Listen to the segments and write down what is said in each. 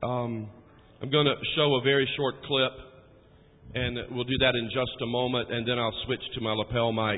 I'm going to show a very short clip, and we'll do that in just a moment, and then I'll switch to my lapel mic.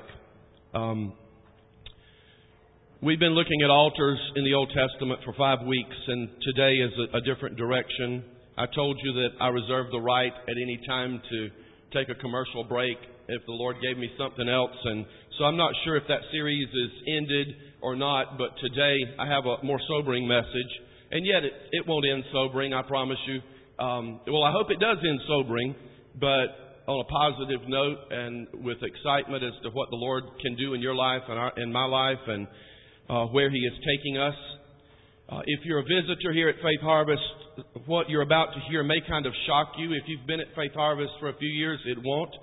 We've been looking at altars in the Old Testament for 5 weeks, and today is a different direction. I told you that I reserve the right at any time to take a commercial break if the Lord gave me something else. And so I'm not sure if that series is ended or not, but today I have a more sobering message. And yet it won't end sobering, I promise you. Well, I hope it does end sobering, but on a positive note and with excitement as to what the Lord can do in your life and in my life and where He is taking us. If you're a visitor here at Faith Harvest, what you're about to hear may kind of shock you. If you've been at Faith Harvest for a few years, it won't.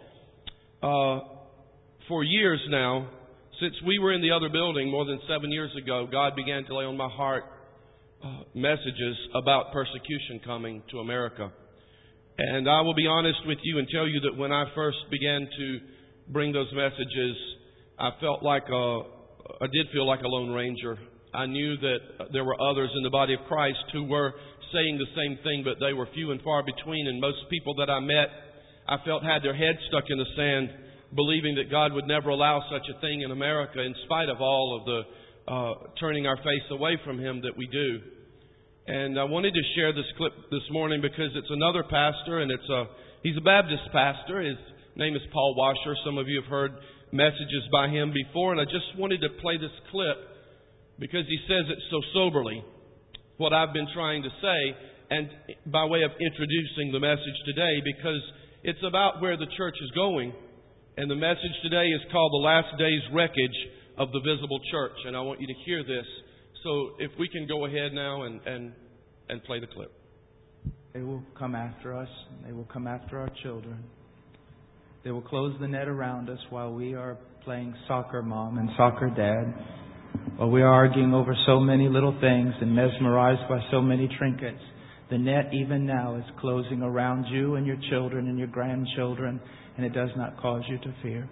For years now, since we were in the other building more than 7 years ago, God began to lay on my heart messages about persecution coming to America. And I will be honest with you and tell you that when I first began to bring those messages, I did feel like a lone ranger. I knew that there were others in the body of Christ who were saying the same thing, but they were few and far between. And most people that I met, I felt had their heads stuck in the sand, believing that God would never allow such a thing in America, in spite of all of the turning our face away from Him that we do. And I wanted to share this clip this morning because it's another pastor, and he's a Baptist pastor. His name is Paul Washer. Some of you have heard messages by him before, and I just wanted to play this clip because he says it so soberly, what I've been trying to say, and by way of introducing the message today, because it's about where the church is going. And the message today is called The Last Days Wreckage of the Visible Church. And I want you to hear this. So if we can go ahead now and play the clip. They will come after us. They will come after our children. They will close the net around us while we are playing soccer mom and soccer dad. While we are arguing over so many little things and mesmerized by so many trinkets. The net even now is closing around you and your children and your grandchildren, and it does not cause you to fear.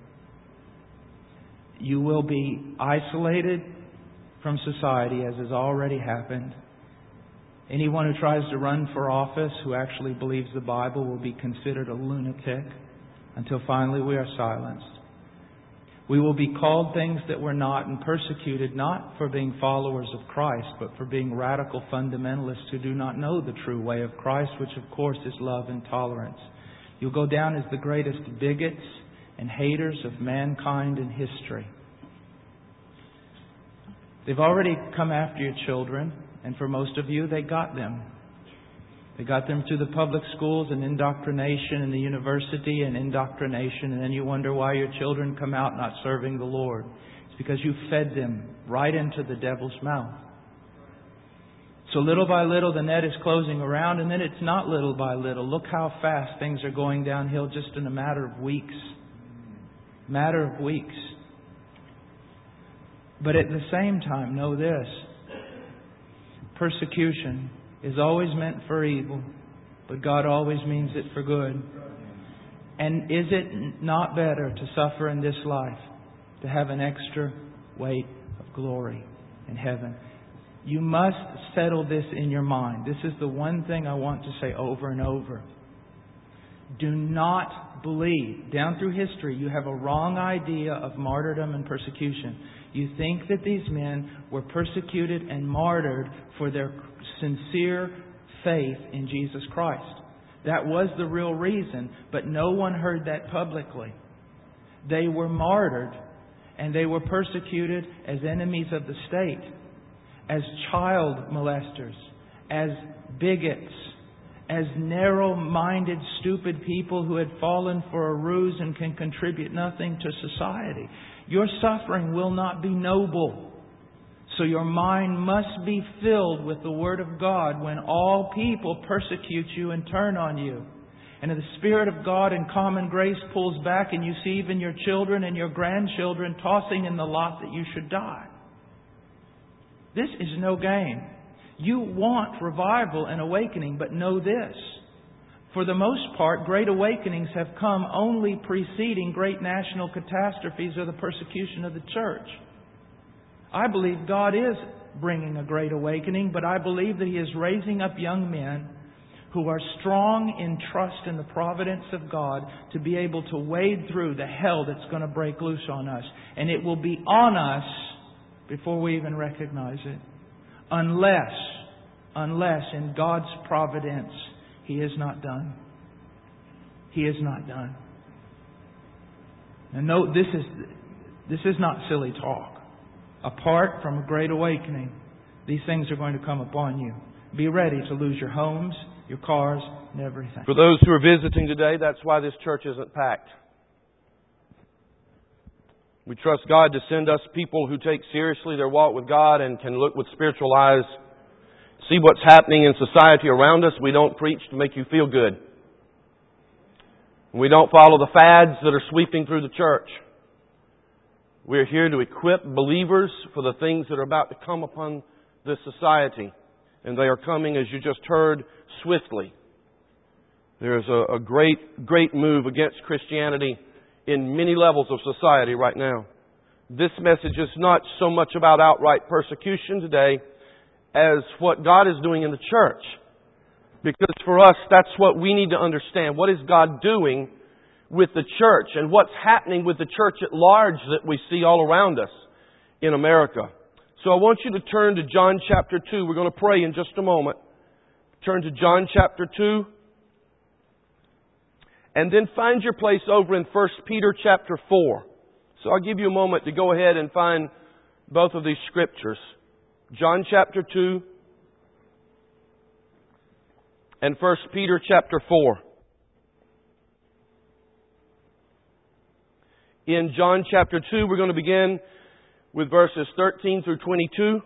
You will be isolated from society, as has already happened. Anyone who tries to run for office who actually believes the Bible will be considered a lunatic until finally we are silenced. We will be called things that we're not and persecuted not for being followers of Christ, but for being radical fundamentalists who do not know the true way of Christ, which of course is love and tolerance. You'll go down as the greatest bigots and haters of mankind in history. They've already come after your children, and for most of you, they got them. They got them through the public schools and indoctrination and the university and indoctrination, and then you wonder why your children come out not serving the Lord. It's because you fed them right into the devil's mouth. So little by little the net is closing around, and then it's not little by little. Look how fast things are going downhill just in a matter of weeks. Matter of weeks. But at the same time, know this. Persecution is always meant for evil, but God always means it for good. And is it not better to suffer in this life, to have an extra weight of glory in heaven? You must settle this in your mind. This is the one thing I want to say over and over. Do not believe. Down through history, you have a wrong idea of martyrdom and persecution. You think that these men were persecuted and martyred for their sincere faith in Jesus Christ. That was the real reason, but no one heard that publicly. They were martyred and they were persecuted as enemies of the state, as child molesters, as bigots, as narrow-minded, stupid people who had fallen for a ruse and can contribute nothing to society. Your suffering will not be noble. So your mind must be filled with the Word of God when all people persecute you and turn on you. And if the Spirit of God in common grace pulls back and you see even your children and your grandchildren tossing in the lot that you should die. This is no game. You want revival and awakening, but know this. For the most part, great awakenings have come only preceding great national catastrophes or the persecution of the church. I believe God is bringing a great awakening, but I believe that He is raising up young men who are strong in trust in the providence of God to be able to wade through the hell that's going to break loose on us. And it will be on us before we even recognize it. Unless in God's providence He is not done. He is not done. Now note, this is not silly talk. Apart from a great awakening, these things are going to come upon you. Be ready to lose your homes, your cars, and everything. For those who are visiting today, that's why this church isn't packed. We trust God to send us people who take seriously their walk with God and can look with spiritual eyes, see what's happening in society around us. We don't preach to make you feel good. We don't follow the fads that are sweeping through the church. We're here to equip believers for the things that are about to come upon this society. And they are coming, as you just heard, swiftly. There's a great move against Christianity in many levels of society right now. This message is not so much about outright persecution today as what God is doing in the church. Because for us, that's what we need to understand. What is God doing with the church? And what's happening with the church at large that we see all around us in America? So I want you to turn to John chapter 2. We're going to pray in just a moment. Turn to John chapter 2. And then find your place over in 1 Peter chapter 4. So I'll give you a moment to go ahead and find both of these scriptures. John chapter 2 and 1 Peter chapter 4. In John chapter 2, we're going to begin with verses 13 through 22.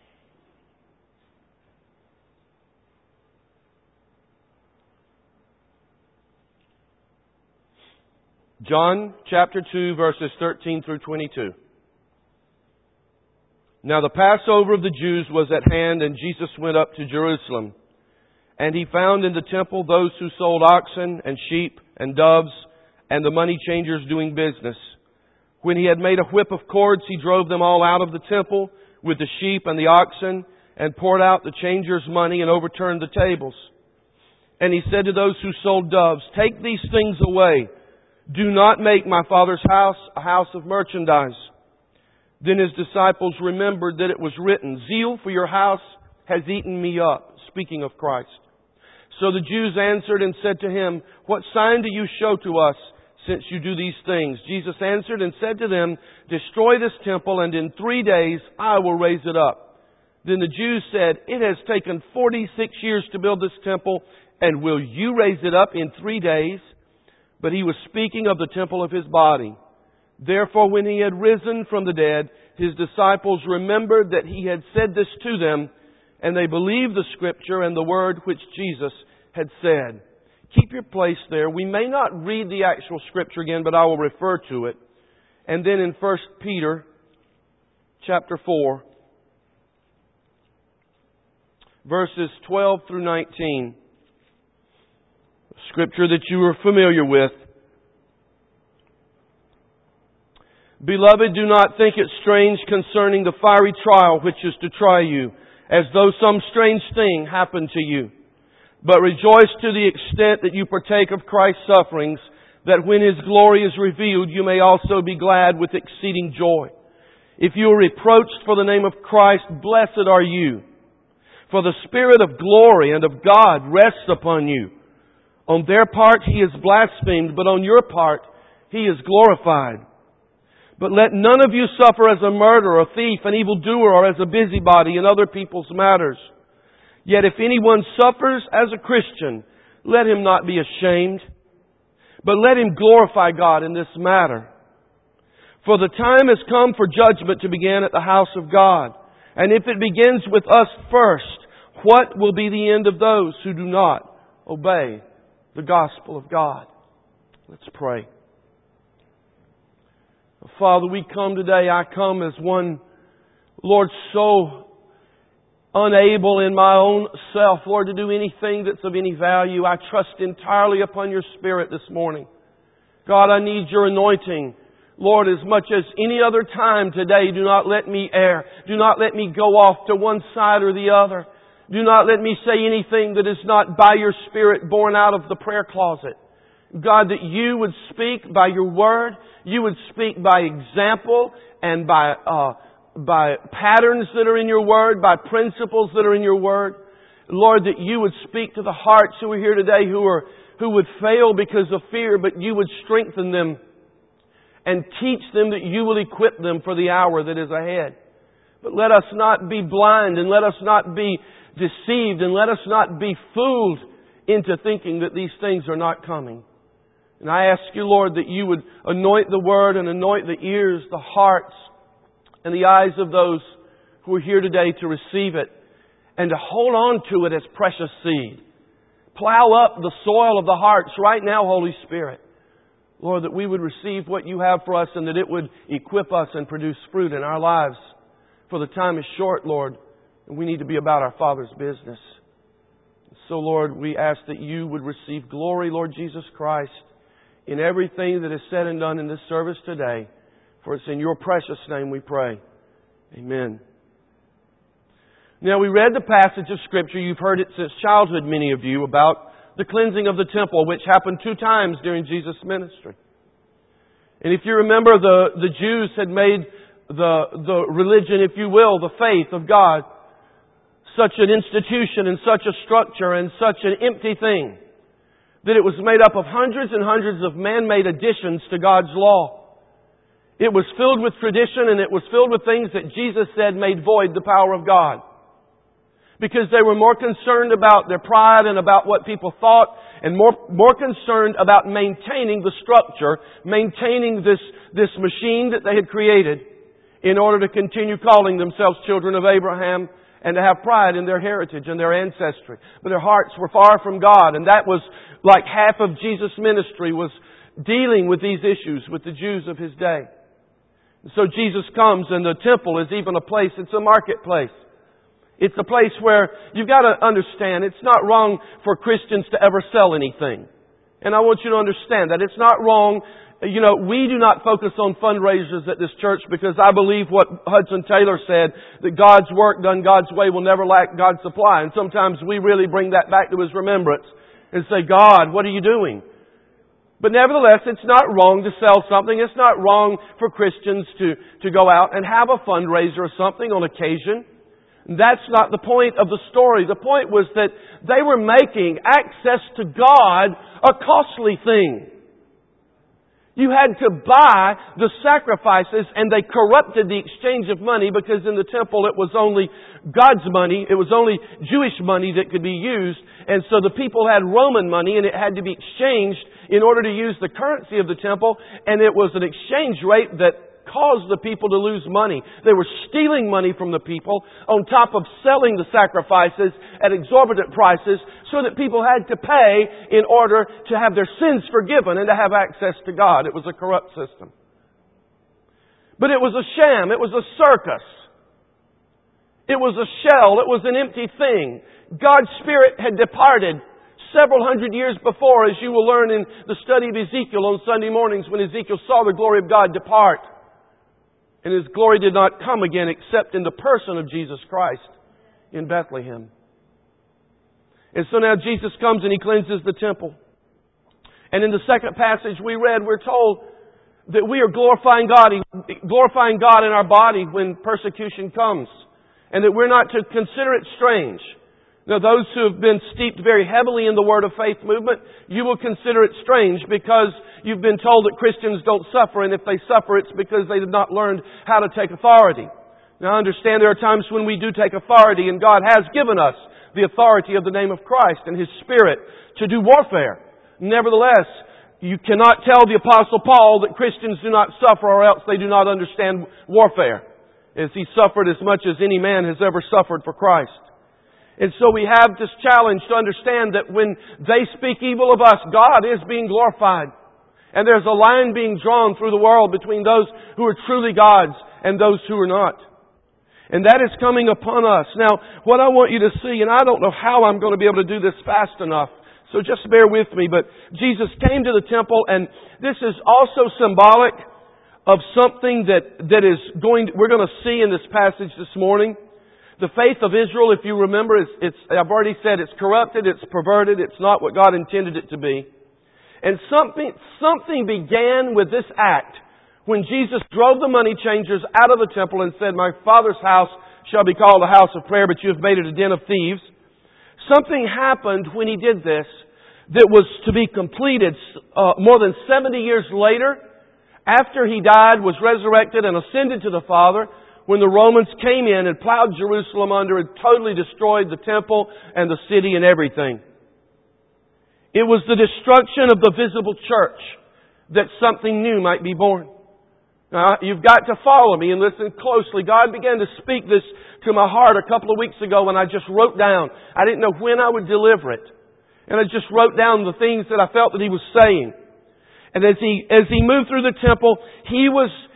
John chapter 2, verses 13 through 22. Now the Passover of the Jews was at hand, and Jesus went up to Jerusalem. And He found in the temple those who sold oxen and sheep and doves, and the money changers doing business. When He had made a whip of cords, He drove them all out of the temple with the sheep and the oxen, and poured out the changers' money and overturned the tables. And He said to those who sold doves, "Take these things away. Do not make my Father's house a house of merchandise." Then His disciples remembered that it was written, "Zeal for your house has eaten me up," speaking of Christ. So the Jews answered and said to Him, "What sign do you show to us, since you do these things?" Jesus answered and said to them, "Destroy this temple, and in 3 days I will raise it up." Then the Jews said, "It has taken 46 years to build this temple, and will you raise it up in 3 days?" But He was speaking of the temple of His body. Therefore, when He had risen from the dead, His disciples remembered that He had said this to them, and they believed the Scripture and the word which Jesus had said. Keep your place there. We may not read the actual Scripture again, but I will refer to it. And then in 1 Peter chapter 4, verses 12 through 19, Scripture that you are familiar with. "Beloved, do not think it strange concerning the fiery trial which is to try you, as though some strange thing happened to you. But rejoice to the extent that you partake of Christ's sufferings, that when His glory is revealed, you may also be glad with exceeding joy. If you are reproached for the name of Christ, blessed are you. For the Spirit of glory and of God rests upon you. On their part He is blasphemed, but on your part He is glorified. But let none of you suffer as a murderer, a thief, an evildoer, or as a busybody in other people's matters. Yet if anyone suffers as a Christian, let him not be ashamed, but let him glorify God in this matter. For the time has come for judgment to begin at the house of God. And if it begins with us first, what will be the end of those who do not obey the gospel of God?" Let's pray. Father, we come today. I come as one, Lord, so unable in my own self, Lord, to do anything that's of any value. I trust entirely upon Your Spirit this morning. God, I need Your anointing. Lord, as much as any other time today, do not let me err. Do not let me go off to one side or the other. Do not let me say anything that is not by your Spirit born out of the prayer closet. God, that you would speak by your Word, you would speak by example and by patterns that are in your Word, by principles that are in your Word. Lord, that you would speak to the hearts who are here today who would fail because of fear, but you would strengthen them and teach them, that you will equip them for the hour that is ahead. But let us not be blind, and let us not be deceived, and let us not be fooled into thinking that these things are not coming. And I ask you, Lord, that you would anoint the Word and anoint the ears, the hearts, and the eyes of those who are here today to receive it and to hold on to it as precious seed. Plow up the soil of the hearts right now, Holy Spirit. Lord, that we would receive what you have for us and that it would equip us and produce fruit in our lives. For the time is short, Lord, and we need to be about our Father's business. So, Lord, we ask that you would receive glory, Lord Jesus Christ, in everything that is said and done in this service today. For it's in your precious name we pray. Amen. Now, we read the passage of Scripture. You've heard it since childhood, many of you, about the cleansing of the temple, which happened 2 times during Jesus' ministry. And if you remember, the Jews had made the religion, if you will, the faith of God, such an institution and such a structure and such an empty thing, that it was made up of hundreds and hundreds of man-made additions to God's law. It was filled with tradition, and it was filled with things that Jesus said made void the power of God. Because they were more concerned about their pride and about what people thought, and more concerned about maintaining the structure, maintaining this machine that they had created in order to continue calling themselves children of Abraham and to have pride in their heritage and their ancestry. But their hearts were far from God, and that was like half of Jesus' ministry was dealing with these issues with the Jews of His day. So Jesus comes, and the temple is even a place, it's a marketplace. It's a place where you've got to understand it's not wrong for Christians to ever sell anything. And I want you to understand that. It's not wrong. You know, we do not focus on fundraisers at this church because I believe what Hudson Taylor said, that God's work done God's way will never lack God's supply. And sometimes we really bring that back to His remembrance and say, God, what are you doing? But nevertheless, it's not wrong to sell something. It's not wrong for Christians to go out and have a fundraiser or something on occasion. That's not the point of the story. The point was that they were making access to God a costly thing. You had to buy the sacrifices, and they corrupted the exchange of money because in the temple it was only God's money. It was only Jewish money that could be used. And so the people had Roman money, and it had to be exchanged in order to use the currency of the temple. And it was an exchange rate that caused the people to lose money. They were stealing money from the people on top of selling the sacrifices at exorbitant prices so that people had to pay in order to have their sins forgiven and to have access to God. It was a corrupt system. But it was a sham. It was a circus. It was a shell. It was an empty thing. God's Spirit had departed several hundred years before, as you will learn in the study of Ezekiel on Sunday mornings, when Ezekiel saw the glory of God depart. And His glory did not come again except in the person of Jesus Christ in Bethlehem. And so now Jesus comes and He cleanses the temple. And in the second passage we read, we're told that we are glorifying God in our body when persecution comes. And that we're not to consider it strange. Now, those who have been steeped very heavily in the Word of Faith movement, you will consider it strange because you've been told that Christians don't suffer, and if they suffer, it's because they have not learned how to take authority. Now, I understand there are times when we do take authority, and God has given us the authority of the name of Christ and His Spirit to do warfare. Nevertheless, you cannot tell the Apostle Paul that Christians do not suffer, or else they do not understand warfare, as he suffered as much as any man has ever suffered for Christ. And so we have this challenge to understand that when they speak evil of us, God is being glorified. And there's a line being drawn through the world between those who are truly God's and those who are not. And that is coming upon us. Now, what I want you to see, and I don't know how I'm going to be able to do this fast enough, so just bear with me, but Jesus came to the temple, and this is also symbolic of something that is we're going to see in this passage this morning. The faith of Israel, if you remember, I've already said it's corrupted, it's perverted, it's not what God intended it to be. And something began with this act when Jesus drove the money changers out of the temple and said, "My Father's house shall be called a house of prayer, but you have made it a den of thieves." Something happened when He did this that was to be completed more than 70 years later, after He died, was resurrected, and ascended to the Father, when the Romans came in and plowed Jerusalem under and totally destroyed the temple and the city and everything. It was the destruction of the visible church that something new might be born. Now, you've got to follow me and listen closely. God began to speak this to my heart a couple of weeks ago when I just wrote down. I didn't know when I would deliver it. And I just wrote down the things that I felt that He was saying. And as he moved through the temple, He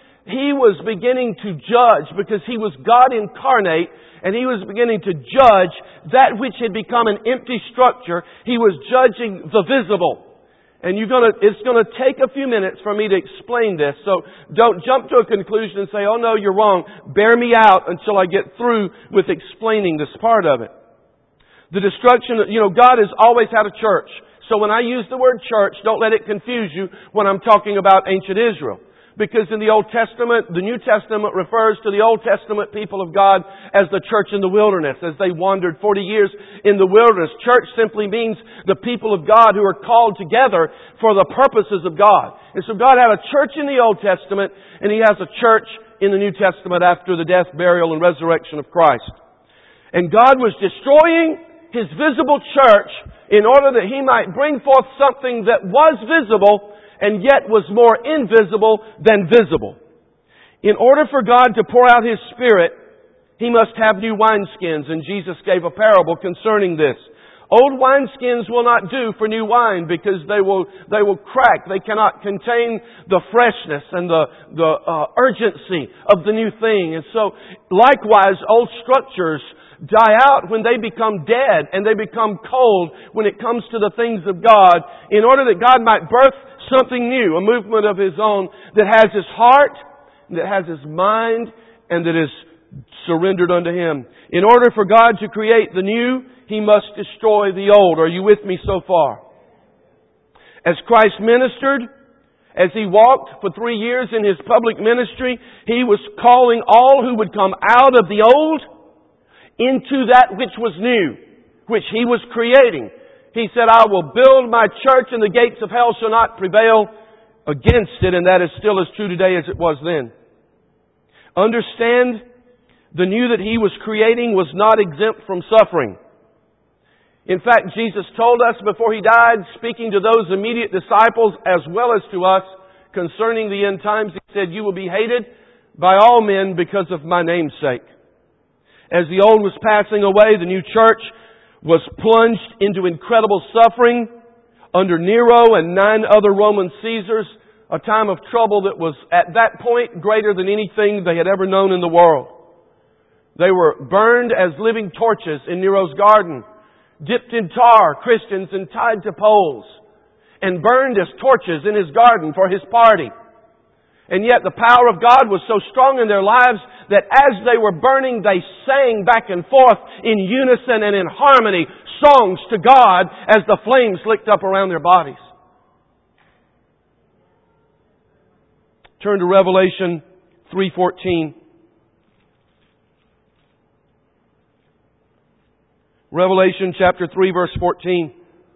was beginning to judge, because He was God incarnate, and He was beginning to judge that which had become an empty structure. He was judging the visible. And it's going to take a few minutes for me to explain this. So don't jump to a conclusion and say, "Oh no, you're wrong." Bear me out until I get through with explaining this part of it. The destruction, God has always had a church. So when I use the word church, don't let it confuse you when I'm talking about ancient Israel. Because in the Old Testament, the New Testament refers to the Old Testament people of God as the church in the wilderness, as they wandered 40 years in the wilderness. Church simply means the people of God who are called together for the purposes of God. And so God had a church in the Old Testament, and He has a church in the New Testament after the death, burial, and resurrection of Christ. And God was destroying His visible church in order that He might bring forth something that was visible and yet was more invisible than visible. In order for God to pour out His Spirit, He must have new wineskins, and Jesus gave a parable concerning this. Old wineskins will not do for new wine, because they will crack. They cannot contain the freshness and the urgency of the new thing. And so, likewise, old structures die out when they become dead and they become cold when it comes to the things of God, in order that God might birth something new, a movement of His own that has His heart, that has His mind, and that is surrendered unto Him. In order for God to create the new, He must destroy the old. Are you with me so far? As Christ ministered, as He walked for 3 years in His public ministry, He was calling all who would come out of the old into that which was new, which He was creating. He said, "I will build my church, and the gates of hell shall not prevail against it." And that is still as true today as it was then. Understand, the new that He was creating was not exempt from suffering. In fact, Jesus told us before He died, speaking to those immediate disciples as well as to us concerning the end times, He said, "You will be hated by all men because of my name's sake." As the old was passing away, the new church was plunged into incredible suffering under Nero and 9 other Roman Caesars, a time of trouble that was at that point greater than anything they had ever known in the world. They were burned as living torches in Nero's garden, dipped in tar, Christians, and tied to poles, and burned as torches in his garden for his party. And yet the power of God was so strong in their lives that as they were burning, they sang back and forth in unison and in harmony songs to God as the flames licked up around their bodies. Turn to Revelation 3:14. Revelation chapter 3 verse 14.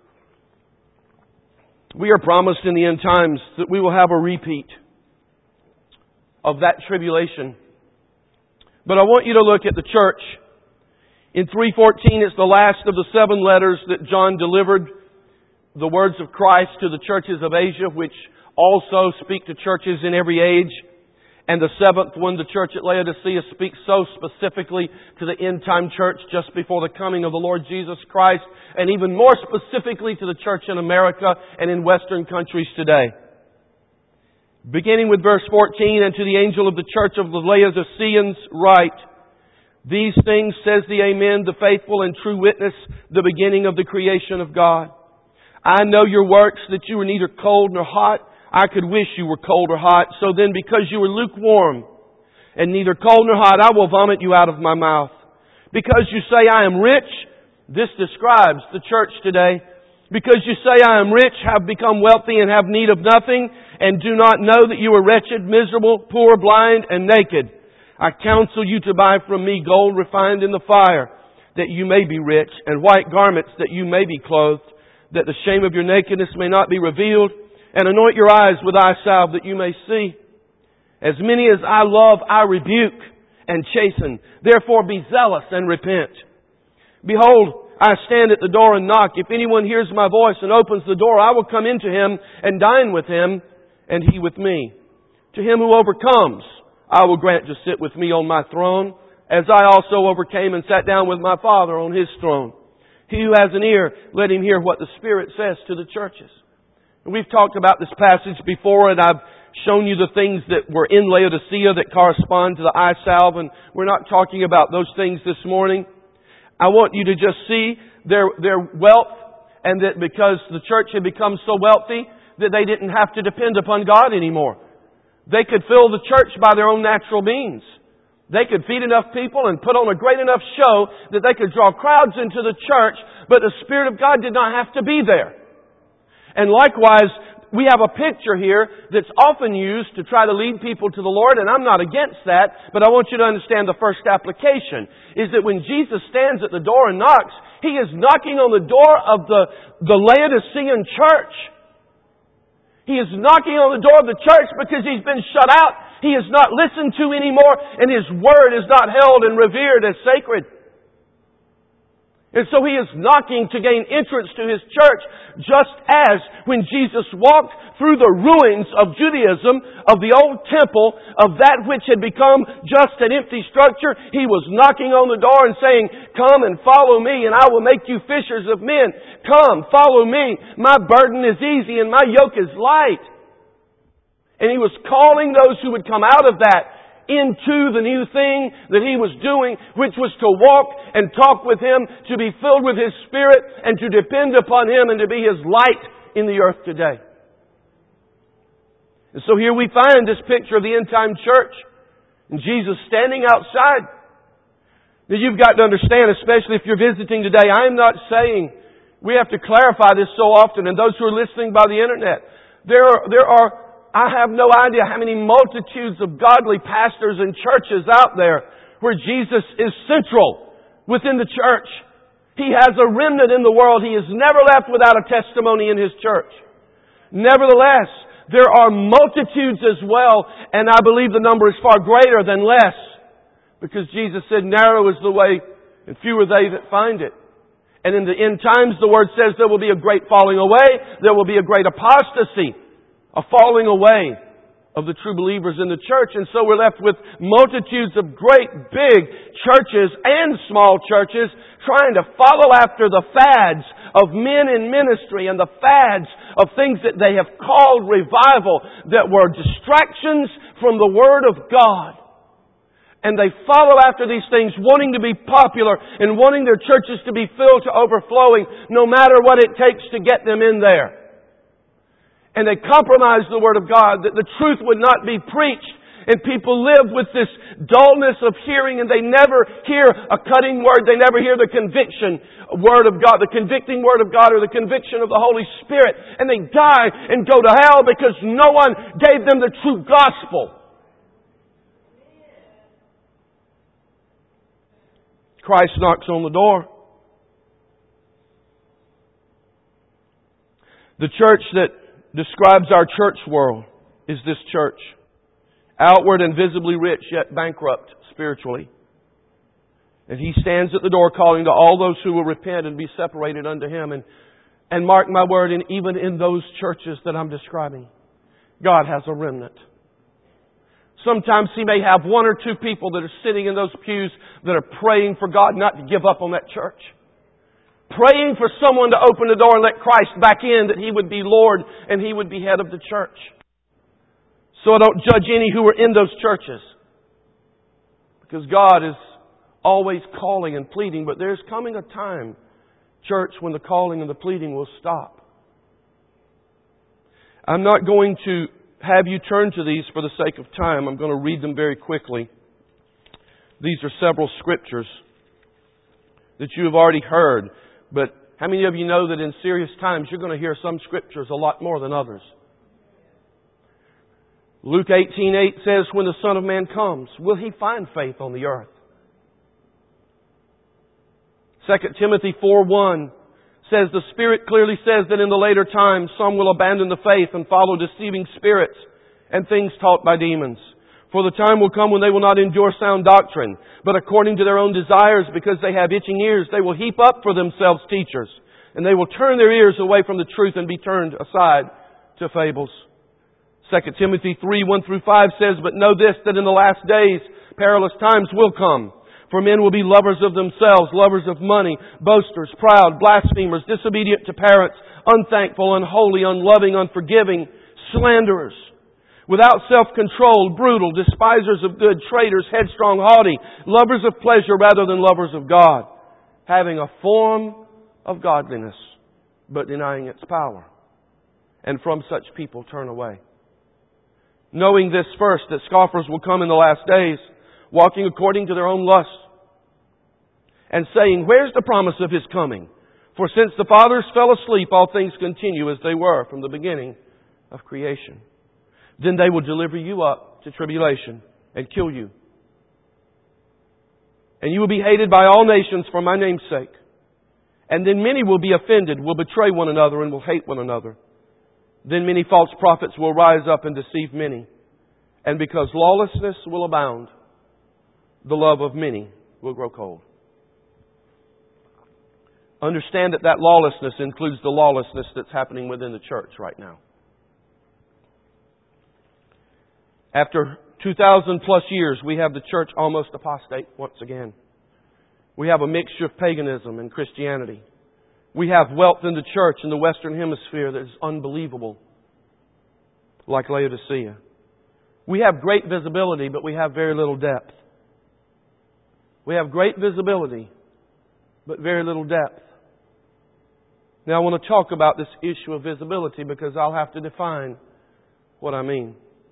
We are promised in the end times that we will have a repeat of that tribulation. But I want you to look at the church. In 3:14, it's the last of the 7 letters that John delivered, the words of Christ to the churches of Asia, which also speak to churches in every age. And the 7th one, the church at Laodicea, speaks so specifically to the end-time church just before the coming of the Lord Jesus Christ, and even more specifically to the church in America and in Western countries today. Beginning with verse 14, "And to the angel of the church of the Laodiceans write, These things says the Amen, the faithful and true witness, the beginning of the creation of God. I know your works, that you are neither cold nor hot. I could wish you were cold or hot. So then, because you are lukewarm and neither cold nor hot, I will vomit you out of my mouth. Because you say, I am rich, this describes the church today. Because you say, I am rich, have become wealthy, and have need of nothing, and do not know that you are wretched, miserable, poor, blind, and naked. I counsel you to buy from me gold refined in the fire, that you may be rich, and white garments, that you may be clothed, that the shame of your nakedness may not be revealed, and anoint your eyes with eye salve, that you may see. As many as I love, I rebuke and chasten. Therefore be zealous and repent. Behold, I stand at the door and knock. If anyone hears my voice and opens the door, I will come into him and dine with him, and he with me. To him who overcomes, I will grant to sit with me on my throne, as I also overcame and sat down with my Father on His throne. He who has an ear, let him hear what the Spirit says to the churches. And we've talked about this passage before, and I've shown you the things that were in Laodicea that correspond to the eye salve, and we're not talking about those things this morning. I want you to just see their wealth, and that because the church had become so wealthy that they didn't have to depend upon God anymore. They could fill the church by their own natural means. They could feed enough people and put on a great enough show that they could draw crowds into the church, but the Spirit of God did not have to be there. And likewise, we have a picture here that's often used to try to lead people to the Lord, and I'm not against that, but I want you to understand the first application is that when Jesus stands at the door and knocks, He is knocking on the door of the Laodicean church. He is knocking on the door of the church because He's been shut out. He is not listened to anymore, and His Word is not held and revered as sacred. And so He is knocking to gain entrance to His church, just as when Jesus walked through the ruins of Judaism, of the old temple, of that which had become just an empty structure, He was knocking on the door and saying, come and follow me, and I will make you fishers of men. Come, follow me. My burden is easy and my yoke is light. And He was calling those who would come out of that into the new thing that He was doing, which was to walk and talk with Him, to be filled with His Spirit, and to depend upon Him and to be His light in the earth today. And so here we find this picture of the end-time church, and Jesus standing outside. Now you've got to understand, especially if you're visiting today, I am not saying, we have to clarify this so often, and those who are listening by the internet, there are I have no idea how many multitudes of godly pastors and churches out there where Jesus is central within the church. He has a remnant in the world. He is never left without a testimony in His church. Nevertheless, there are multitudes as well, and I believe the number is far greater than less, because Jesus said, narrow is the way, and few are they that find it. And in the end times, the Word says there will be a great falling away, there will be a great apostasy, a falling away of the true believers in the church. And so we're left with multitudes of great big churches and small churches trying to follow after the fads of men in ministry and the fads of things that they have called revival that were distractions from the Word of God. And they follow after these things, wanting to be popular and wanting their churches to be filled to overflowing, no matter what it takes to get them in there. And they compromise the Word of God, that the truth would not be preached. And people live with this dullness of hearing, and they never hear a cutting word. They never hear the conviction Word of God, the convicting Word of God, or the conviction of the Holy Spirit. And they die and go to hell because no one gave them the true gospel. Christ knocks on the door. The church that describes our church world is this church. Outward and visibly rich, yet bankrupt spiritually. And He stands at the door calling to all those who will repent and be separated unto Him. And mark my word, and even in those churches that I'm describing, God has a remnant. Sometimes He may have one or two people that are sitting in those pews that are praying for God not to give up on that church. Praying for someone to open the door and let Christ back in, that He would be Lord and He would be head of the church. So I don't judge any who are in those churches, because God is always calling and pleading. But there's coming a time, church, when the calling and the pleading will stop. I'm not going to have you turn to these for the sake of time. I'm going to read them very quickly. These are several scriptures. that you have already heard. But how many of you know that in serious times you're going to hear some Scriptures a lot more than others? Luke 18:8 says, when the Son of Man comes, will He find faith on the earth? 2 Timothy 4:1 says, the Spirit clearly says that in the later times some will abandon the faith and follow deceiving spirits and things taught by demons. For the time will come when they will not endure sound doctrine, but according to their own desires, because they have itching ears, they will heap up for themselves teachers, and they will turn their ears away from the truth and be turned aside to fables. 2 Timothy 3:1-5 says, but know this, that in the last days perilous times will come. For men will be lovers of themselves, lovers of money, boasters, proud, blasphemers, disobedient to parents, unthankful, unholy, unloving, unforgiving, slanderers, without self-control, brutal, despisers of good, traitors, headstrong, haughty, lovers of pleasure rather than lovers of God, having a form of godliness, but denying its power. And from such people turn away. Knowing this first, that scoffers will come in the last days, walking according to their own lust, and saying, where's the promise of His coming? For since the fathers fell asleep, all things continue as they were from the beginning of creation. Then they will deliver you up to tribulation and kill you. And you will be hated by all nations for my name's sake. And then many will be offended, will betray one another, and will hate one another. Then many false prophets will rise up and deceive many. And because lawlessness will abound, the love of many will grow cold. Understand that lawlessness includes the lawlessness that's happening within the church right now. After 2,000 plus years, we have the church almost apostate once again. We have a mixture of paganism and Christianity. We have wealth in the church in the Western Hemisphere that is unbelievable, like Laodicea. We have great visibility, but we have very little depth. We have great visibility, but very little depth. Now I want to talk about this issue of visibility because I'll have to define what I mean.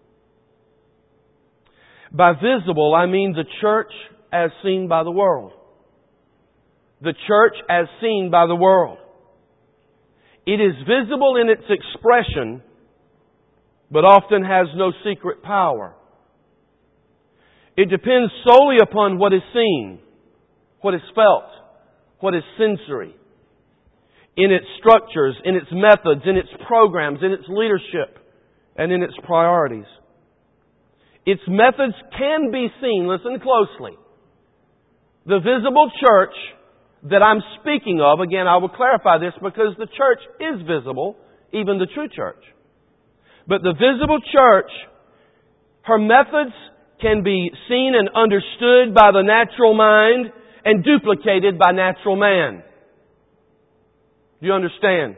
By visible, I mean the church as seen by the world. The church as seen by the world. It is visible in its expression, but often has no secret power. It depends solely upon what is seen, what is felt, what is sensory. In its structures, in its methods, in its programs, in its leadership, and in its priorities. Its methods can be seen, listen closely. The visible church that I'm speaking of, again I will clarify this because the church is visible, even the true church. But the visible church, her methods can be seen and understood by the natural mind and duplicated by natural man. Do you understand?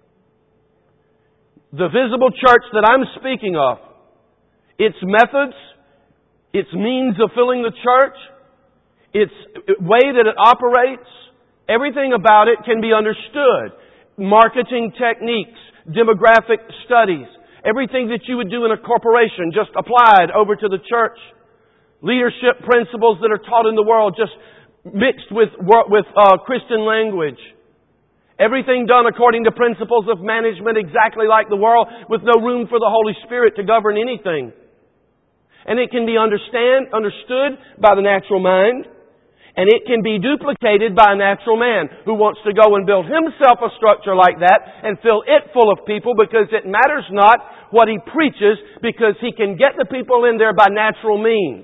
The visible church that I'm speaking of, its methods, its means of filling the church, its way that it operates, everything about it can be understood. Marketing techniques, demographic studies, everything that you would do in a corporation just applied over to the church. Leadership principles that are taught in the world just mixed with Christian language. Everything done according to principles of management exactly like the world with no room for the Holy Spirit to govern anything. And it can be understood by the natural mind, and it can be duplicated by a natural man who wants to go and build himself a structure like that and fill it full of people because it matters not what he preaches because he can get the people in there by natural means.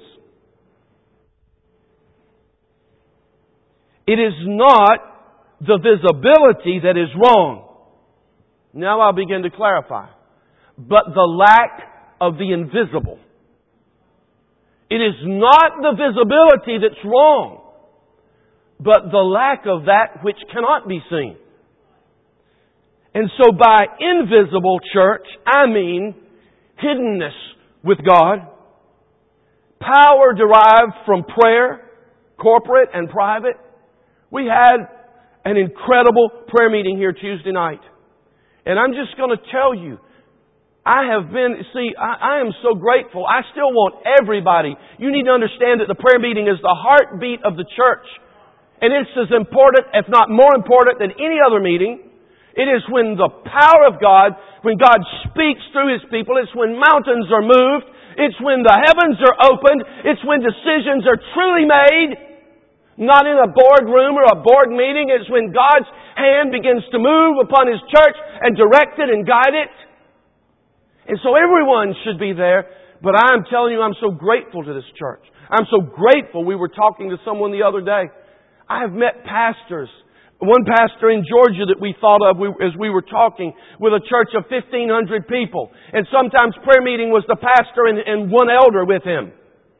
It is not the visibility that is wrong. Now I'll begin to clarify. But the lack of the invisible. It is not the visibility that's wrong, but the lack of that which cannot be seen. And so by invisible church, I mean hiddenness with God, power derived from prayer, corporate and private. We had an incredible prayer meeting here Tuesday night. And I'm just going to tell you, I am so grateful. I still want everybody. You need to understand that the prayer meeting is the heartbeat of the church. And it's as important, if not more important, than any other meeting. It is when the power of God, when God speaks through His people, it's when mountains are moved, it's when the heavens are opened, it's when decisions are truly made, not in a boardroom or a board meeting. It's when God's hand begins to move upon His church and direct it and guide it. And so everyone should be there. But I'm telling you, I'm so grateful to this church. I'm so grateful. We were talking to someone the other day. I have met pastors. One pastor in Georgia that we thought of as we were talking, with a church of 1,500 people. And sometimes prayer meeting was the pastor and one elder with him.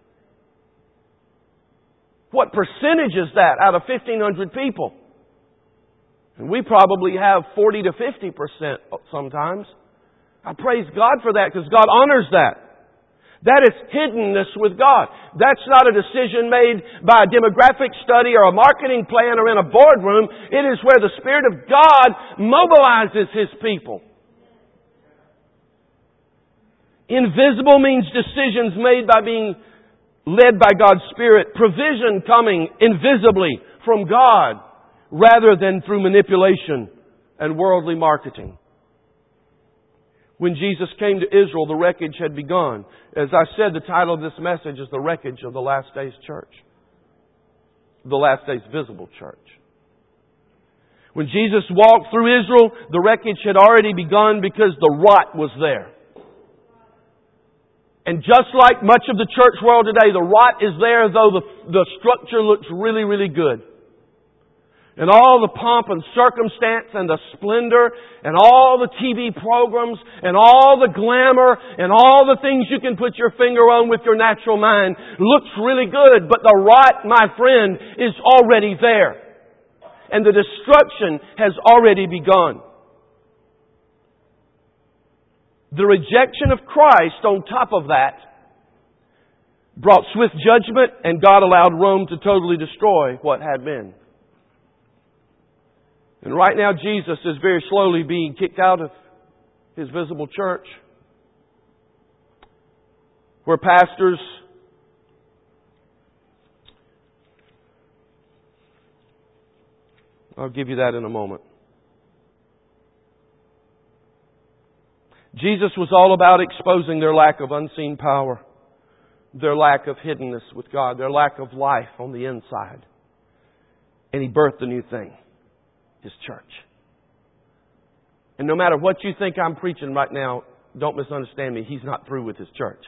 What percentage is that out of 1,500 people? And we probably have 40 to 50% sometimes. I praise God for that because God honors that. That is hiddenness with God. That's not a decision made by a demographic study or a marketing plan or in a boardroom. It is where the Spirit of God mobilizes His people. Invisible means decisions made by being led by God's Spirit. Provision coming invisibly from God rather than through manipulation and worldly marketing. When Jesus came to Israel, the wreckage had begun. As I said, the title of this message is The Wreckage of the Last Days Church. The Last Days Visible Church. When Jesus walked through Israel, the wreckage had already begun because the rot was there. And just like much of the church world today, the rot is there, though the structure looks really, really good. And all the pomp and circumstance and the splendor and all the TV programs and all the glamour and all the things you can put your finger on with your natural mind looks really good. But the rot, my friend, is already there. And the destruction has already begun. The rejection of Christ on top of that brought swift judgment, and God allowed Rome to totally destroy what had been. And right now Jesus is very slowly being kicked out of His visible church, where pastors I'll give you that in a moment. Jesus was all about exposing their lack of unseen power, their lack of hiddenness with God, their lack of life on the inside. And He birthed a new thing. His church. And no matter what you think I'm preaching right now, don't misunderstand me. He's not through with His church.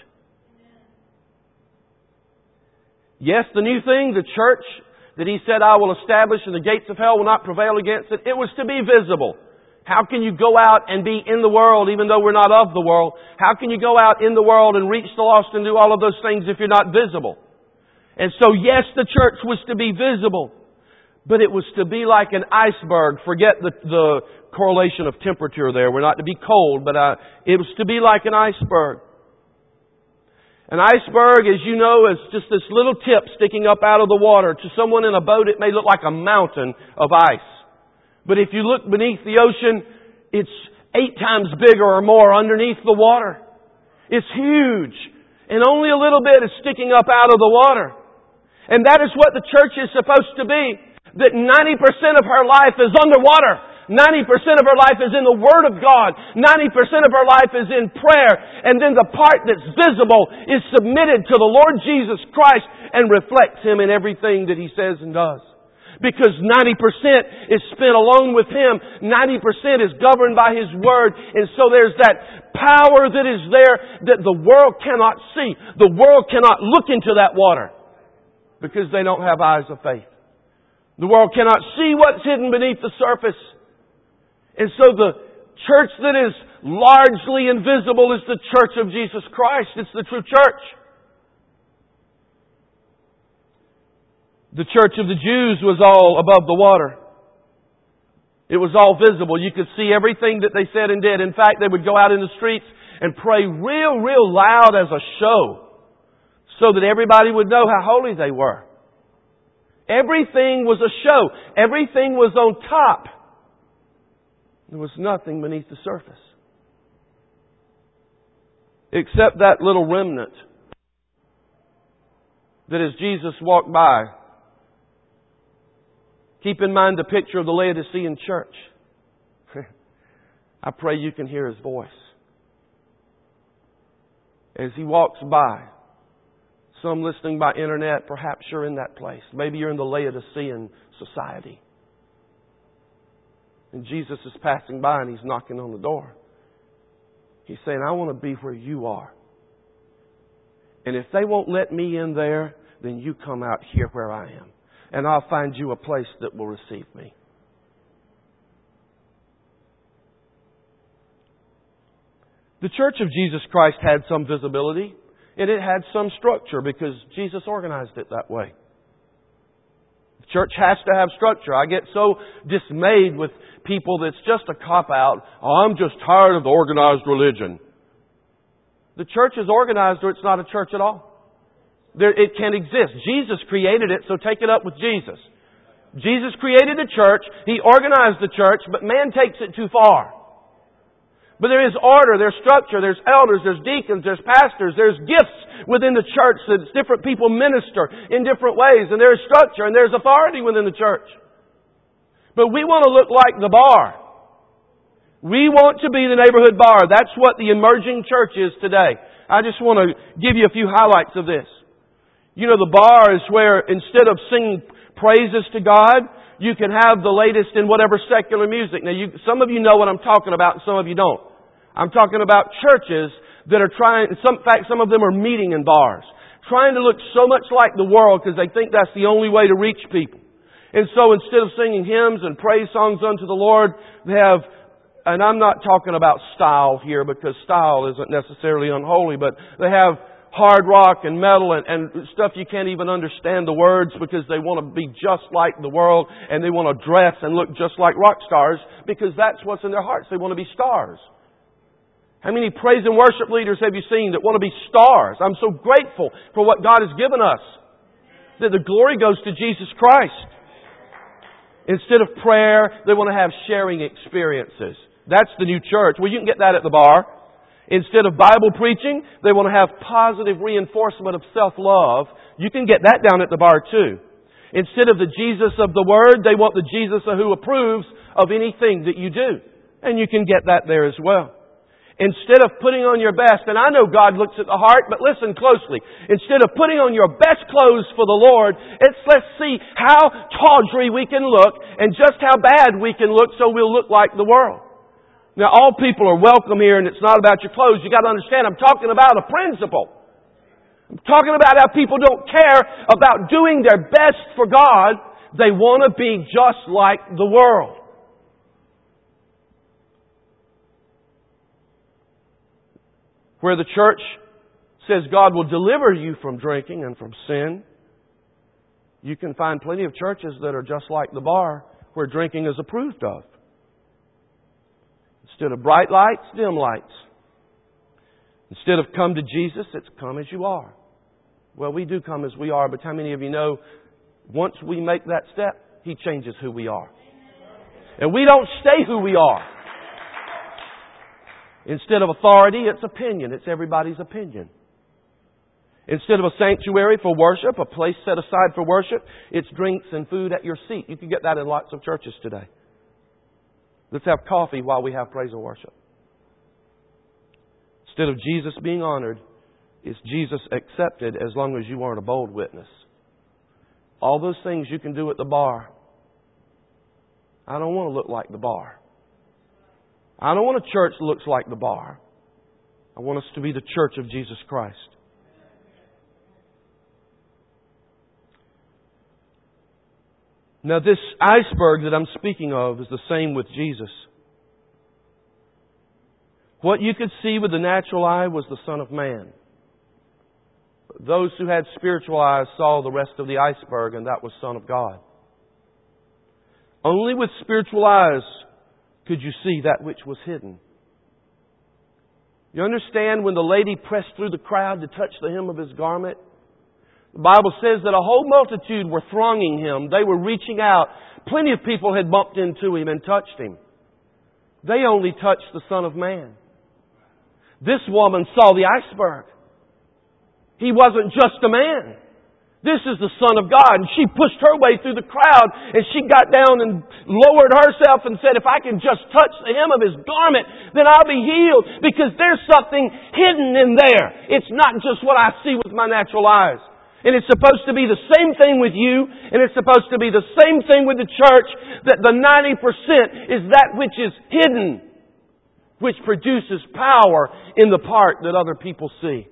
Yes, the new thing, the church that He said, I will establish and the gates of hell will not prevail against it, it was to be visible. How can you go out and be in the world even though we're not of the world? How can you go out in the world and reach the lost and do all of those things if you're not visible? And so yes, the church was to be visible. But it was to be like an iceberg. Forget the correlation of temperature there. We're not to be cold, but it was to be like an iceberg. An iceberg, as you know, is just this little tip sticking up out of the water. To someone in a boat, it may look like a mountain of ice. But if you look beneath the ocean, it's 8 times bigger or more underneath the water. It's huge. And only a little bit is sticking up out of the water. And that is what the church is supposed to be. That 90% of her life is underwater. 90% of her life is in the Word of God. 90% of her life is in prayer. And then the part that's visible is submitted to the Lord Jesus Christ and reflects Him in everything that He says and does. Because 90% is spent alone with Him. 90% is governed by His Word. And so there's that power that is there that the world cannot see. The world cannot look into that water because they don't have eyes of faith. The world cannot see what's hidden beneath the surface. And so the church that is largely invisible is the church of Jesus Christ. It's the true church. The church of the Jews was all above the water. It was all visible. You could see everything that they said and did. In fact, they would go out in the streets and pray real loud as a show so that everybody would know how holy they were. Everything was a show. Everything was on top. There was nothing beneath the surface. Except that little remnant that as Jesus walked by, Keep in mind the picture of the Laodicean church. I pray you can hear His voice. As He walks by, some listening by internet, perhaps you're in that place. Maybe you're in the Laodicean society. And Jesus is passing by and He's knocking on the door. He's saying, I want to be where you are. And if they won't let me in there, then you come out here where I am. And I'll find you a place that will receive me. The Church of Jesus Christ had some visibility, and it had some structure because Jesus organized it that way. The church has to have structure. I get so dismayed with people that's just a cop-out. Oh, I'm just tired of the organized religion. The church is organized or it's not a church at all. It can't exist. Jesus created it, so take it up with Jesus. Jesus created the church. He organized the church, but man takes it too far. But there is order, there's structure, there's elders, there's deacons, there's pastors, there's gifts within the church that different people minister in different ways. And there's structure and there's authority within the church. But we want to look like the bar. We want to be the neighborhood bar. That's what the emerging church is today. I just want to give you a few highlights of this. You know, the bar is where instead of singing praises to God, you can have the latest in whatever secular music. Now, some of you know what I'm talking about and some of you don't. I'm talking about churches that are trying, in fact, some of them are meeting in bars, trying to look so much like the world because they think that's the only way to reach people. And so instead of singing hymns and praise songs unto the Lord, they have, and I'm not talking about style here because style isn't necessarily unholy, but they have hard rock and metal and stuff you can't even understand the words because they want to be just like the world and they want to dress and look just like rock stars because that's what's in their hearts. They want to be stars. How many praise and worship leaders have you seen that want to be stars? I'm so grateful for what God has given us. That the glory goes to Jesus Christ. Instead of prayer, they want to have sharing experiences. That's the new church. Well, you can get that at the bar. Instead of Bible preaching, they want to have positive reinforcement of self-love. You can get that down at the bar too. Instead of the Jesus of the Word, they want the Jesus who approves of anything that you do. And you can get that there as well. Instead of putting on your best, and I know God looks at the heart, but listen closely. Instead of putting on your best clothes for the Lord, let's see how tawdry we can look and just how bad we can look so we'll look like the world. Now, all people are welcome here, and it's not about your clothes. You've got to understand, I'm talking about a principle. I'm talking about how people don't care about doing their best for God. They want to be just like the world. Where the church says God will deliver you from drinking and from sin, you can find plenty of churches that are just like the bar where drinking is approved of. Instead of bright lights, dim lights. Instead of come to Jesus, it's come as you are. Well, we do come as we are, but how many of you know once we make that step, He changes who we are. And we don't stay who we are. Instead of authority, it's opinion. It's everybody's opinion. Instead of a sanctuary for worship, a place set aside for worship, it's drinks and food at your seat. You can get that in lots of churches today. Let's have coffee while we have praise and worship. Instead of Jesus being honored, it's Jesus accepted as long as you aren't a bold witness. All those things you can do at the bar. I don't want to look like the bar. I don't want a church that looks like the bar. I want us to be the church of Jesus Christ. Now, this iceberg that I'm speaking of is the same with Jesus. What you could see with the natural eye was the Son of Man. But those who had spiritual eyes saw the rest of the iceberg, and that was Son of God. Only with spiritual eyes could you see that which was hidden. You understand when the lady pressed through the crowd to touch the hem of His garment? The Bible says that a whole multitude were thronging Him. They were reaching out. Plenty of people had bumped into Him and touched Him. They only touched the Son of Man. This woman saw the iceberg. He wasn't just a man. This is the Son of God. And she pushed her way through the crowd, and she got down and lowered herself and said, if I can just touch the hem of His garment, then I'll be healed. Because there's something hidden in there. It's not just what I see with my natural eyes. And it's supposed to be the same thing with you, and it's supposed to be the same thing with the church, that the 90% is that which is hidden, which produces power in the part that other people see.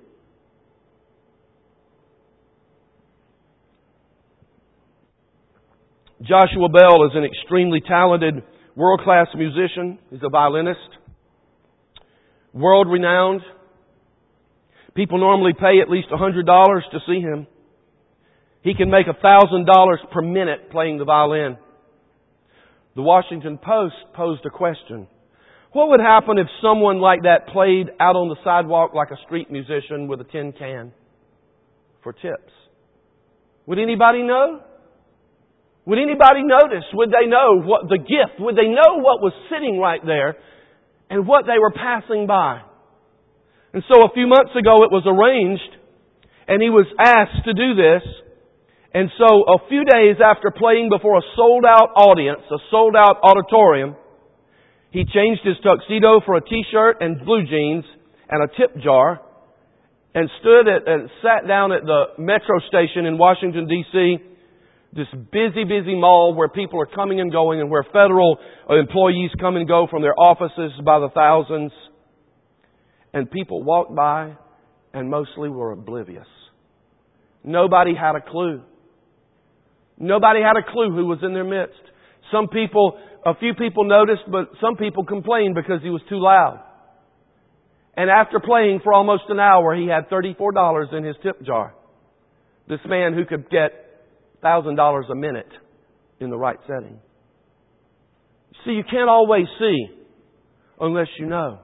Joshua Bell is an extremely talented, world-class musician. He's a violinist. World-renowned. People normally pay at least $100 to see him. He can make $1,000 per minute playing the violin. The Washington Post posed a question. What would happen if someone like that played out on the sidewalk like a street musician with a tin can for tips? Would anybody know? Would anybody notice? Would they know what the gift? Would they know what was sitting right there and what they were passing by? And so a few months ago it was arranged, and he was asked to do this. And so a few days after playing before a sold-out audience, a sold-out auditorium, he changed his tuxedo for a t-shirt and blue jeans and a tip jar, and sat down at the metro station in Washington, D.C., this busy mall where people are coming and going, and where federal employees come and go from their offices by the thousands. And people walked by and mostly were oblivious. Nobody had a clue. Nobody had a clue who was in their midst. A few people noticed, but some people complained because he was too loud. And after playing for almost an hour, he had $34 in his tip jar. This man who could get $1,000 a minute in the right setting. See, you can't always see unless you know.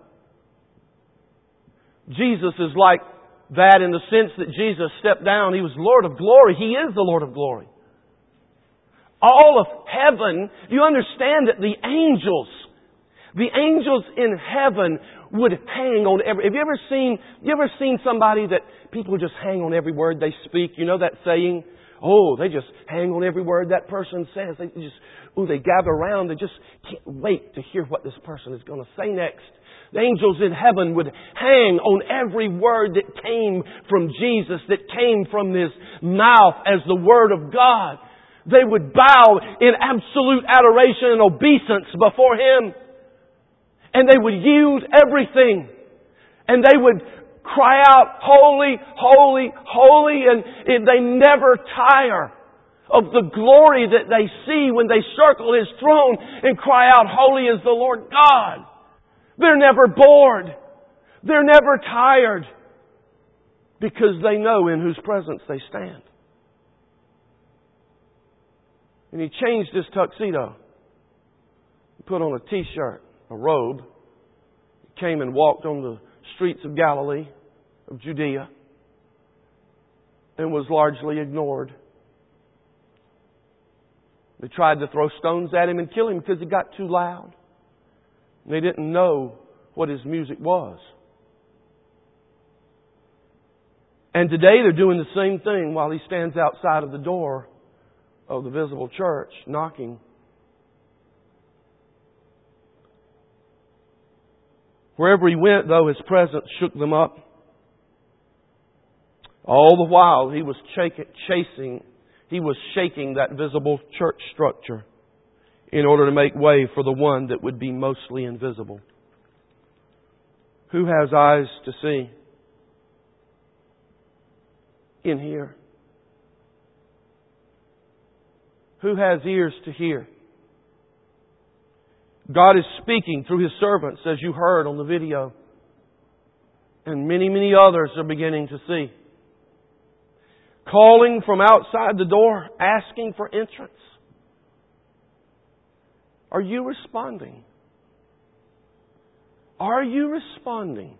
Jesus is like that in the sense that Jesus stepped down. He was Lord of glory. He is the Lord of glory. All of heaven, do you understand that the angels in heaven would hang on every... Have you ever seen somebody that people just hang on every word they speak? You know that saying? Oh, they just hang on every word that person says. They gather around. They just can't wait to hear what this person is going to say next. The angels in heaven would hang on every word that came from Jesus, that came from His mouth as the Word of God. They would bow in absolute adoration and obeisance before Him. And they would yield everything. And they would cry out, holy, holy, holy, and they never tire of the glory that they see when they circle His throne and cry out, holy is the Lord God. They're never bored. They're never tired because they know in whose presence they stand. And he changed his tuxedo. He put on a t-shirt, a robe. He came and walked on the streets of Galilee, of Judea, and was largely ignored. They tried to throw stones at him and kill him because he got too loud. They didn't know what his music was. And today they're doing the same thing while he stands outside of the door of the visible church, knocking. Wherever he went, though, his presence shook them up. All the while, he was shaking that visible church structure in order to make way for the one that would be mostly invisible. Who has eyes to see? In here. Who has ears to hear? God is speaking through His servants, as you heard on the video. And many, many others are beginning to see. Calling from outside the door, asking for entrance. Are you responding? Are you responding?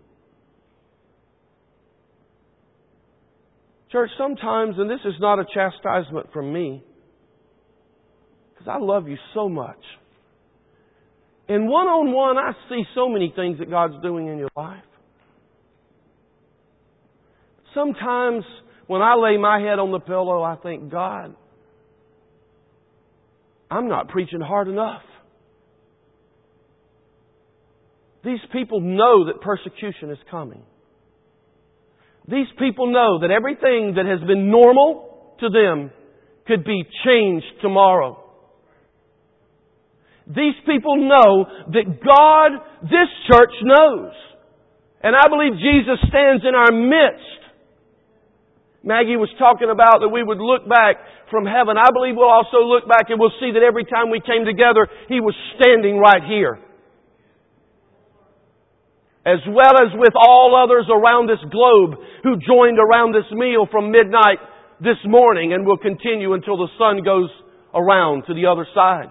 Church, sometimes, and this is not a chastisement from me, because I love you so much. And one-on-one, I see so many things that God's doing in your life. Sometimes when I lay my head on the pillow, I think, God, I'm not preaching hard enough. These people know that persecution is coming. These people know that everything that has been normal to them could be changed tomorrow. These people know that God, this church knows. And I believe Jesus stands in our midst. Maggie was talking about that we would look back from heaven. I believe we'll also look back and we'll see that every time we came together, He was standing right here. As well as with all others around this globe who joined around this meal from midnight this morning and will continue until the sun goes around to the other side.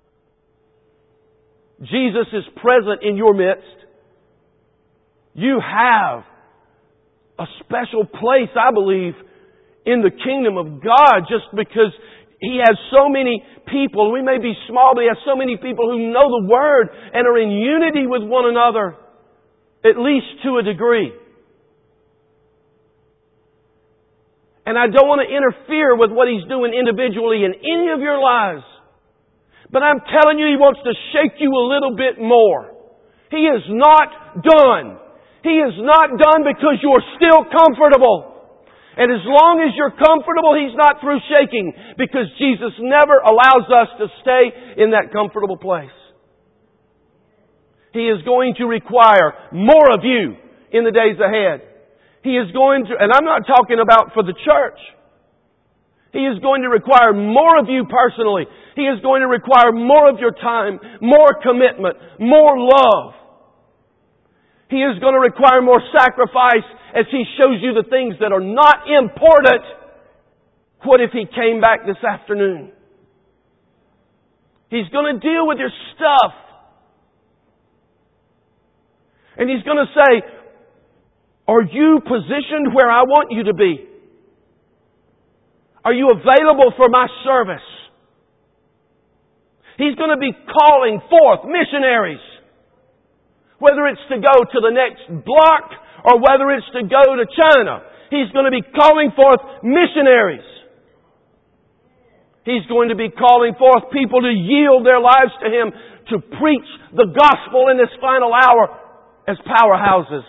Jesus is present in your midst. You have a special place, I believe, in the kingdom of God just because He has so many people. We may be small, but He has so many people who know the Word and are in unity with one another. At least to a degree. And I don't want to interfere with what He's doing individually in any of your lives. But I'm telling you, He wants to shake you a little bit more. He is not done. He is not done because you're still comfortable. And as long as you're comfortable, He's not through shaking. Because Jesus never allows us to stay in that comfortable place. He is going to require more of you in the days ahead. He is going to, and I'm not talking about for the church. He is going to require more of you personally. He is going to require more of your time, more commitment, more love. He is going to require more sacrifice as He shows you the things that are not important. What if He came back this afternoon? He's going to deal with your stuff. And He's going to say, are you positioned where I want you to be? Are you available for my service? He's going to be calling forth missionaries. Whether it's to go to the next block or whether it's to go to China. He's going to be calling forth missionaries. He's going to be calling forth people to yield their lives to Him to preach the gospel in this final hour as powerhouses.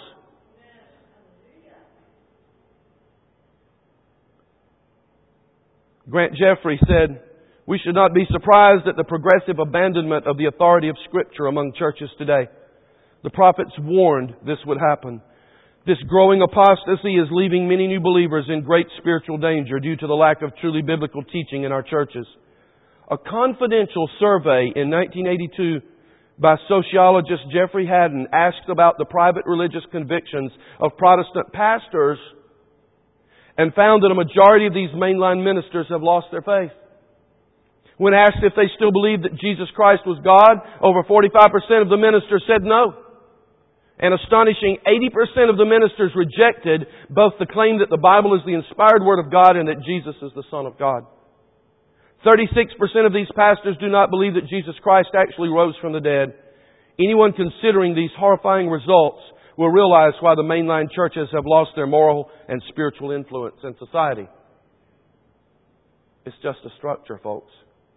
Grant Jeffrey said, we should not be surprised at the progressive abandonment of the authority of Scripture among churches today. The prophets warned this would happen. This growing apostasy is leaving many new believers in great spiritual danger due to the lack of truly biblical teaching in our churches. A confidential survey in 1982 by sociologist Jeffrey Haddon asked about the private religious convictions of Protestant pastors and found that a majority of these mainline ministers have lost their faith. When asked if they still believed that Jesus Christ was God, over 45% of the ministers said no. An astonishing 80% of the ministers rejected both the claim that the Bible is the inspired Word of God and that Jesus is the Son of God. 36% of these pastors do not believe that Jesus Christ actually rose from the dead. Anyone considering these horrifying results will realize why the mainline churches have lost their moral and spiritual influence in society. It's just a structure, folks.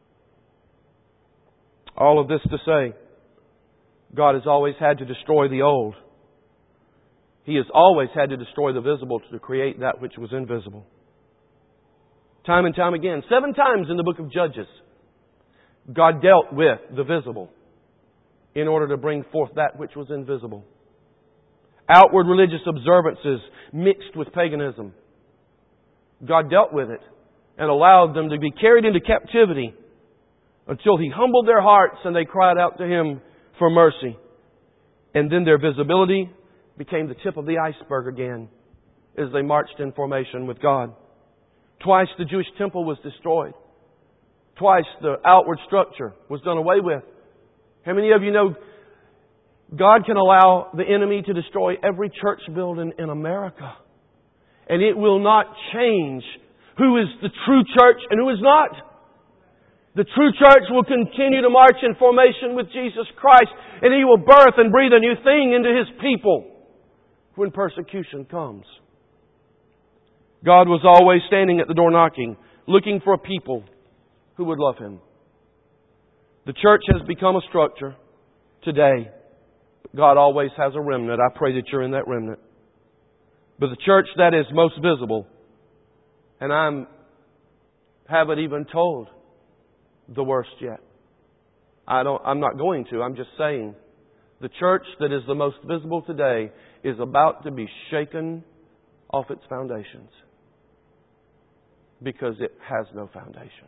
All of this to say, God has always had to destroy the old. He has always had to destroy the visible to create that which was invisible. Time and time again, 7 times in the book of Judges, God dealt with the visible in order to bring forth that which was invisible. Outward religious observances mixed with paganism. God dealt with it and allowed them to be carried into captivity until He humbled their hearts and they cried out to Him for mercy. And then their visibility became the tip of the iceberg again as they marched in formation with God. Twice the Jewish temple was destroyed. Twice the outward structure was done away with. How many of you know God can allow the enemy to destroy every church building in America? And it will not change who is the true church and who is not. The true church will continue to march in formation with Jesus Christ, and He will birth and breathe a new thing into His people when persecution comes. God was always standing at the door knocking, looking for a people who would love Him. The church has become a structure today. God always has a remnant. I pray that you're in that remnant. But the church that is most visible, and I haven't even told the worst yet. I'm not going to. I'm just saying. The church that is the most visible today is about to be shaken off its foundations. Because it has no foundation.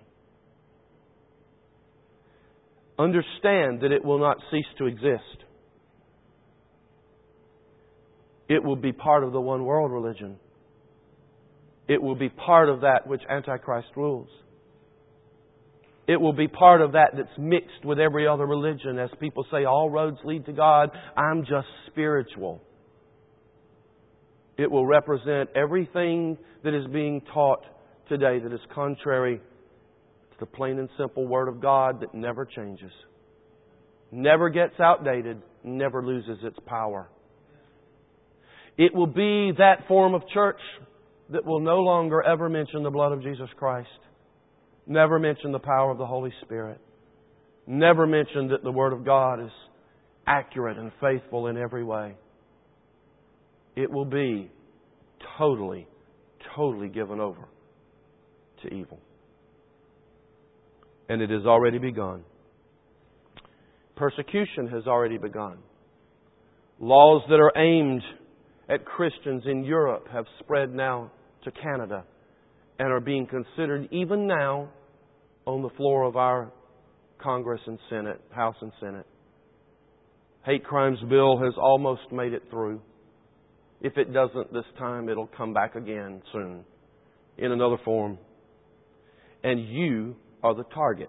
Understand that it will not cease to exist. It will be part of the one world religion. It will be part of that which Antichrist rules. It will be part of that that's mixed with every other religion. As people say, all roads lead to God. I'm just spiritual. It will represent everything that is being taught today that is contrary to the plain and simple Word of God that never changes, never gets outdated, never loses its power. It will be that form of church that will no longer ever mention the blood of Jesus Christ, never mention the power of the Holy Spirit, never mention that the Word of God is accurate and faithful in every way. It will be totally given over to evil. And it has already begun. Persecution has already begun. Laws that are aimed at Christians in Europe have spread now to Canada and are being considered even now on the floor of our Congress and Senate, House and Senate. Hate crimes bill has almost made it through. If it doesn't this time, it'll come back again soon in another form. And you are the target.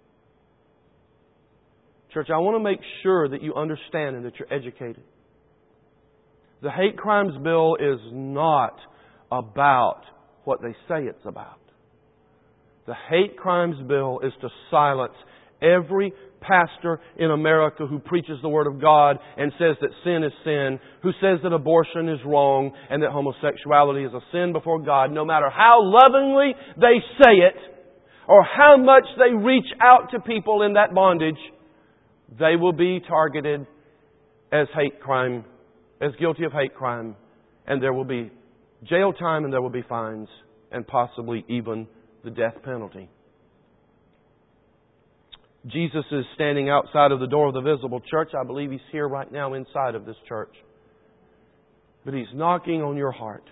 Church, I want to make sure that you understand and that you're educated. The hate crimes bill is not about what they say it's about. The hate crimes bill is to silence every pastor in America who preaches the Word of God and says that sin is sin, who says that abortion is wrong and that homosexuality is a sin before God, no matter how lovingly they say it or how much they reach out to people in that bondage, they will be targeted as hate crime, as guilty of hate crime, and there will be jail time and there will be fines and possibly even the death penalty. Jesus is standing outside of the door of the visible church. I believe He's here right now inside of this church. But He's knocking on your heart.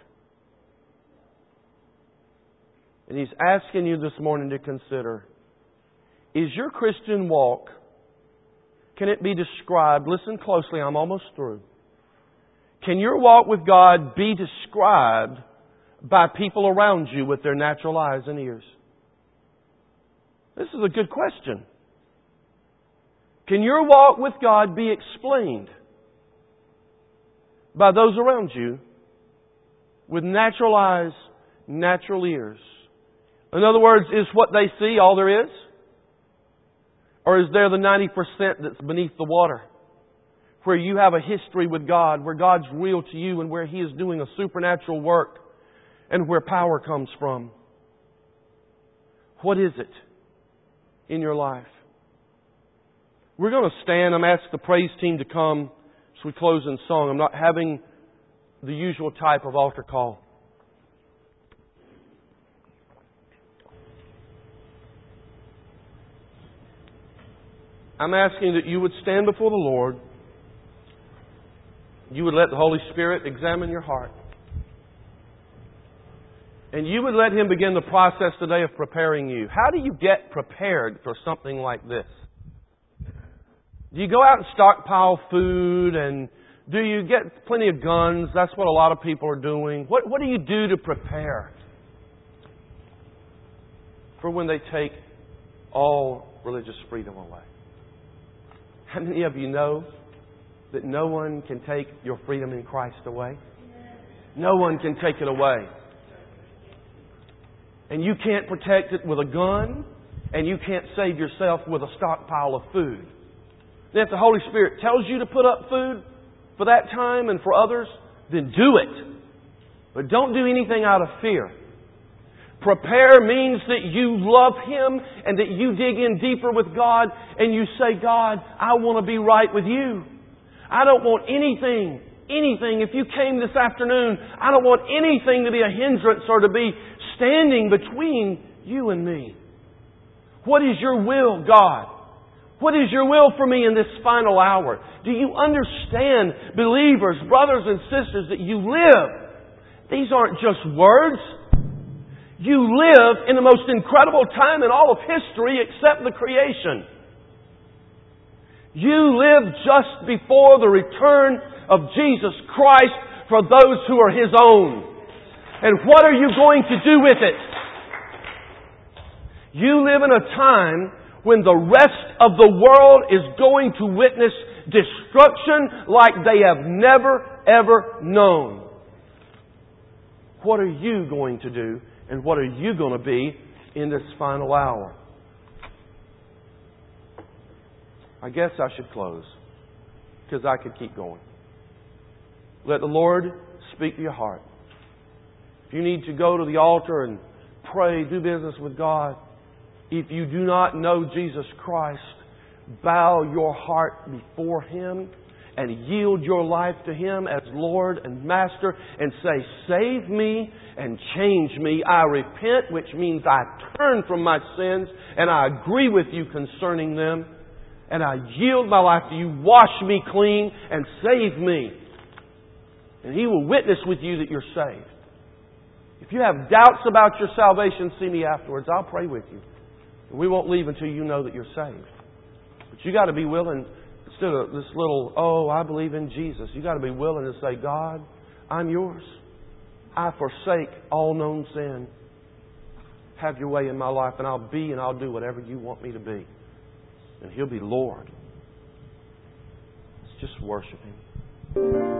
And He's asking you this morning to consider, is your Christian walk, can it be described? Listen closely, I'm almost through. Can your walk with God be described by people around you with their natural eyes and ears? This is a good question. Can your walk with God be explained by those around you with natural eyes, natural ears? In other words, is what they see all there is? Or is there the 90% that's beneath the water? Where you have a history with God, where God's real to you and where He is doing a supernatural work and where power comes from. What is it in your life? We're going to stand. I'm asking the praise team to come as we close in song. I'm not having the usual type of altar call. I'm asking that you would stand before the Lord. You would let the Holy Spirit examine your heart. And you would let Him begin the process today of preparing you. How do you get prepared for something like this? Do you go out and stockpile food? And do you get plenty of guns? That's what a lot of people are doing. What do you do to prepare for when they take all religious freedom away? How many of you know that no one can take your freedom in Christ away? No one can take it away. And you can't protect it with a gun, and you can't save yourself with a stockpile of food. Then if the Holy Spirit tells you to put up food for that time and for others, then do it. But don't do anything out of fear. Prepare means that you love Him and that you dig in deeper with God and you say, God, I want to be right with You. I don't want anything. If you came this afternoon, I don't want anything to be a hindrance or to be standing between You and me. What is Your will, God? What is Your will for me in this final hour? Do you understand, believers, brothers and sisters, that you live? These aren't just words. You live in the most incredible time in all of history except the creation. You live just before the return of Jesus Christ for those who are His own. And what are you going to do with it? You live in a time when the rest of the world is going to witness destruction like they have never, ever known. What are you going to do? And what are you going to be in this final hour? I guess I should close, because I could keep going. Let the Lord speak to your heart. If you need to go to the altar and pray, do business with God. If you do not know Jesus Christ, bow your heart before Him and yield your life to Him as Lord and Master and say, save me and change me. I repent, which means I turn from my sins and I agree with You concerning them. And I yield my life to You. Wash me clean and save me. And He will witness with you that you're saved. If you have doubts about your salvation, see me afterwards. I'll pray with you. And we won't leave until you know that you're saved. But you got to be willing, instead of this little, oh, I believe in Jesus, you got to be willing to say, God, I'm Yours. I forsake all known sin. Have Your way in my life, and I'll be and I'll do whatever You want me to be. And He'll be Lord. Let's just worship Him.